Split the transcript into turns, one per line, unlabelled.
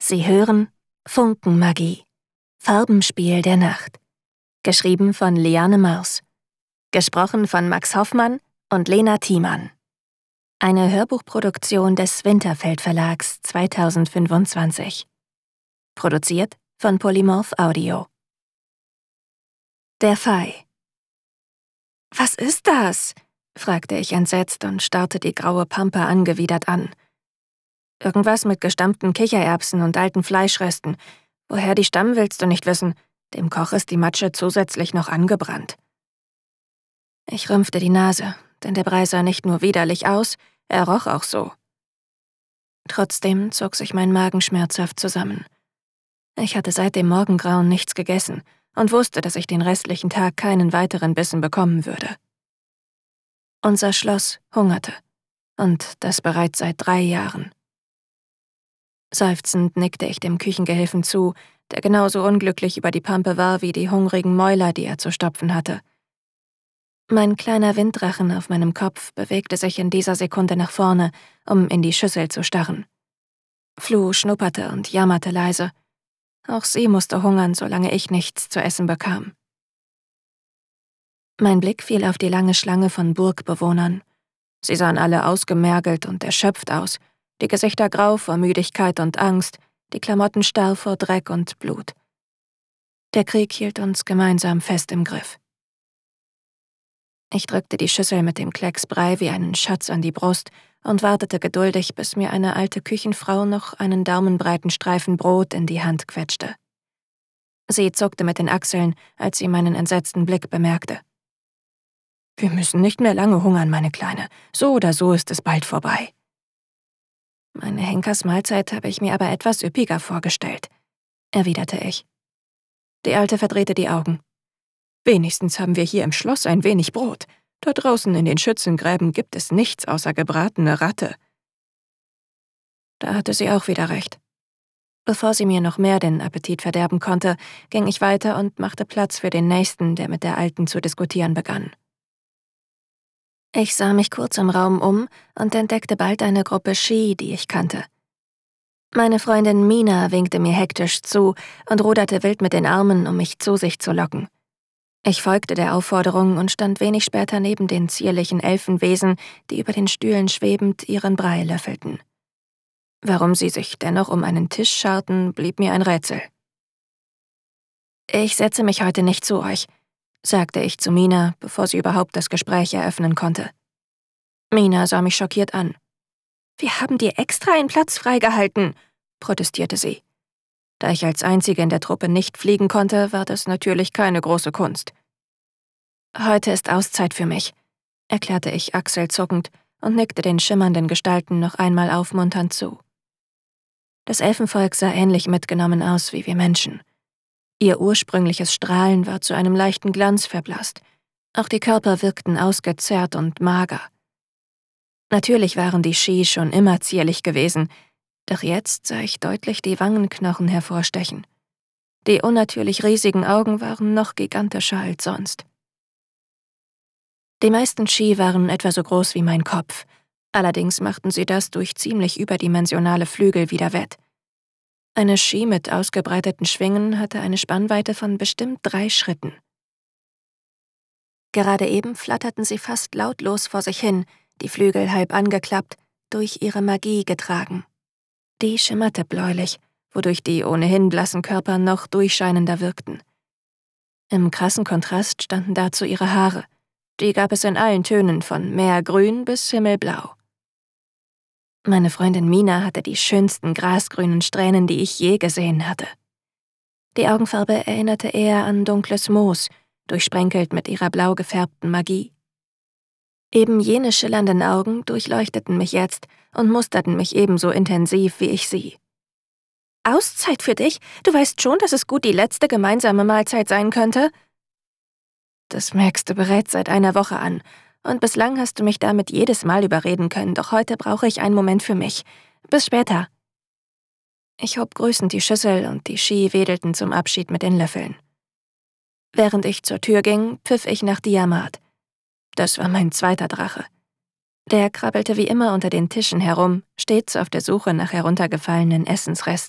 Sie hören Funkenmagie. Farbenspiel der Nacht. Geschrieben von Liane Mars. Gesprochen von Max Hoffmann und Lena Thiemann. Eine Hörbuchproduktion des Winterfeld Verlags 2025. Produziert von Polymorph Audio. Der Fei. »Was ist das?« fragte ich entsetzt und starrte die graue Pampe angewidert an. »Irgendwas mit gestampften Kichererbsen und alten Fleischresten. Woher die stammen, willst du nicht wissen. Dem Koch ist die Matsche zusätzlich noch angebrannt.« Ich rümpfte die Nase, denn der Brei sah nicht nur widerlich aus, er roch auch so. Trotzdem zog sich mein Magen schmerzhaft zusammen. Ich hatte seit dem Morgengrauen nichts gegessen und wusste, dass ich den restlichen Tag keinen weiteren Bissen bekommen würde. Unser Schloss hungerte, und das bereits seit 3 Jahren. Seufzend nickte ich dem Küchengehilfen zu, der genauso unglücklich über die Pampe war wie die hungrigen Mäuler, die er zu stopfen hatte. Mein kleiner Winddrachen auf meinem Kopf bewegte sich in dieser Sekunde nach vorne, um in die Schüssel zu starren. Flu schnupperte und jammerte leise. Auch sie musste hungern, solange ich nichts zu essen bekam. Mein Blick fiel auf die lange Schlange von Burgbewohnern. Sie sahen alle ausgemergelt und erschöpft aus, die Gesichter grau vor Müdigkeit und Angst, die Klamotten starr vor Dreck und Blut. Der Krieg hielt uns gemeinsam fest im Griff. Ich drückte die Schüssel mit dem Klecks Brei wie einen Schatz an die Brust und wartete geduldig, bis mir eine alte Küchenfrau noch einen daumenbreiten Streifen Brot in die Hand quetschte. Sie zuckte mit den Achseln, als sie meinen entsetzten Blick bemerkte. »Wir müssen nicht mehr lange hungern, meine Kleine. So oder so ist es bald vorbei.« »Meine Henkersmahlzeit habe ich mir aber etwas üppiger vorgestellt«, erwiderte ich. Die Alte verdrehte die Augen. »Wenigstens haben wir hier im Schloss ein wenig Brot. Da draußen in den Schützengräben gibt es nichts außer gebratene Ratte.« Da hatte sie auch wieder recht. Bevor sie mir noch mehr den Appetit verderben konnte, ging ich weiter und machte Platz für den Nächsten, der mit der Alten zu diskutieren begann. Ich sah mich kurz im Raum um und entdeckte bald eine Gruppe Shi, die ich kannte. Meine Freundin Mina winkte mir hektisch zu und ruderte wild mit den Armen, um mich zu sich zu locken. Ich folgte der Aufforderung und stand wenig später neben den zierlichen Elfenwesen, die über den Stühlen schwebend ihren Brei löffelten. Warum sie sich dennoch um einen Tisch scharten, blieb mir ein Rätsel. »Ich setze mich heute nicht zu euch«, sagte ich zu Mina, bevor sie überhaupt das Gespräch eröffnen konnte. Mina sah mich schockiert an. »Wir haben dir extra einen Platz freigehalten«, protestierte sie. Da ich als Einzige in der Truppe nicht fliegen konnte, war das natürlich keine große Kunst. »Heute ist Auszeit für mich«, erklärte ich achselzuckend und nickte den schimmernden Gestalten noch einmal aufmunternd zu. Das Elfenvolk sah ähnlich mitgenommen aus wie wir Menschen. Ihr ursprüngliches Strahlen war zu einem leichten Glanz verblasst. Auch die Körper wirkten ausgezehrt und mager. Natürlich waren die Shi schon immer zierlich gewesen, doch jetzt sah ich deutlich die Wangenknochen hervorstechen. Die unnatürlich riesigen Augen waren noch gigantischer als sonst. Die meisten Shi waren etwa so groß wie mein Kopf, allerdings machten sie das durch ziemlich überdimensionale Flügel wieder wett. Eine Shi mit ausgebreiteten Schwingen hatte eine Spannweite von bestimmt 3 Schritten. Gerade eben flatterten sie fast lautlos vor sich hin, die Flügel halb angeklappt, durch ihre Magie getragen. Die schimmerte bläulich, wodurch die ohnehin blassen Körper noch durchscheinender wirkten. Im krassen Kontrast standen dazu ihre Haare. Die gab es in allen Tönen, von Meergrün bis Himmelblau. Meine Freundin Mina hatte die schönsten grasgrünen Strähnen, die ich je gesehen hatte. Die Augenfarbe erinnerte eher an dunkles Moos, durchsprenkelt mit ihrer blau gefärbten Magie. Eben jene schillernden Augen durchleuchteten mich jetzt und musterten mich ebenso intensiv wie ich sie. »Auszeit für dich? Du weißt schon, dass es gut die letzte gemeinsame Mahlzeit sein könnte?« »Das merkst du bereits seit einer Woche an. Und bislang hast du mich damit jedes Mal überreden können, doch heute brauche ich einen Moment für mich. Bis später.« Ich hob grüßend die Schüssel und die Shi wedelten zum Abschied mit den Löffeln. Während ich zur Tür ging, pfiff ich nach Diamat. Das war mein zweiter Drache. Der krabbelte wie immer unter den Tischen herum, stets auf der Suche nach heruntergefallenen Essensresten.